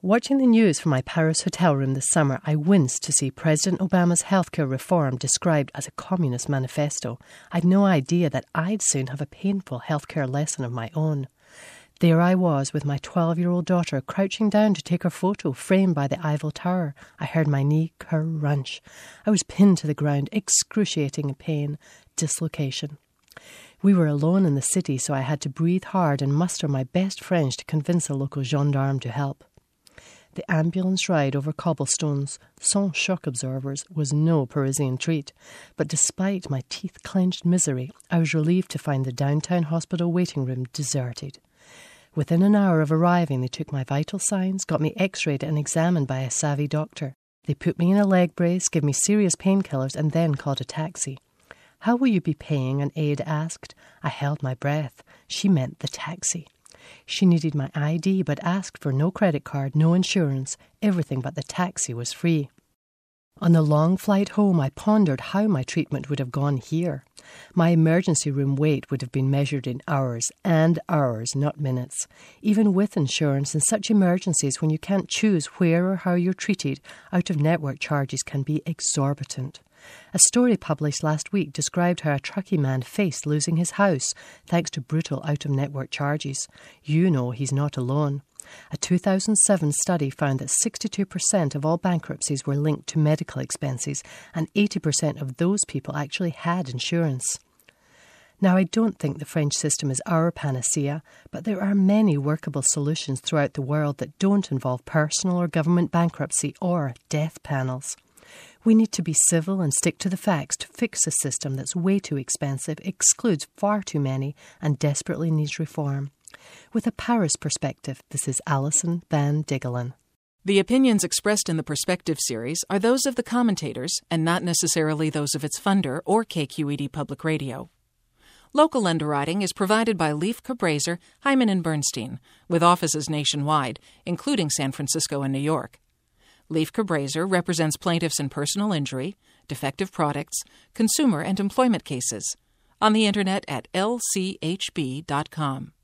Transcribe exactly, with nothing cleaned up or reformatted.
Watching the news from my Paris hotel room this summer, I winced to see President Obama's healthcare reform described as a communist manifesto. I'd no idea that I'd soon have a painful healthcare lesson of my own. There I was with my twelve-year-old daughter crouching down to take her photo framed by the Eiffel Tower. I heard my knee crunch. I was pinned to the ground, excruciating pain, dislocation. We were alone in the city, so I had to breathe hard and muster my best French to convince a local gendarme to help. The ambulance ride over cobblestones, sans shock absorbers, was no Parisian treat, but despite my teeth-clenched misery, I was relieved to find the downtown hospital waiting room deserted. Within an hour of arriving, they took my vital signs, got me x-rayed and examined by a savvy doctor. They put me in a leg brace, gave me serious painkillers, and then called a taxi. "How will you be paying?" an aide asked. I held my breath. She meant the taxi. She needed my I D, but asked for no credit card, no insurance. Everything but the taxi was free. On the long flight home, I pondered how my treatment would have gone here. My emergency room wait would have been measured in hours, and hours, not minutes. Even with insurance, in such emergencies, when you can't choose where or how you're treated, out-of-network charges can be exorbitant. A story published last week described how a Truckee man faced losing his house thanks to brutal out-of-network charges. You know he's not alone. A two thousand seven study found that sixty-two percent of all bankruptcies were linked to medical expenses, and eighty percent of those people actually had insurance. Now, I don't think the French system is our panacea, but there are many workable solutions throughout the world that don't involve personal or government bankruptcy or death panels. We need to be civil and stick to the facts to fix a system that's way too expensive, excludes far too many, and desperately needs reform. With a Paris perspective, this is Alison Van Diggelen. The opinions expressed in the Perspective series are those of the commentators and not necessarily those of its funder or K Q E D Public Radio. Local underwriting is provided by Leif Cabraser, Hyman and Bernstein, with offices nationwide, including San Francisco and New York. Leif Cabraser represents plaintiffs in personal injury, defective products, consumer and employment cases. On the Internet at L C H B dot com.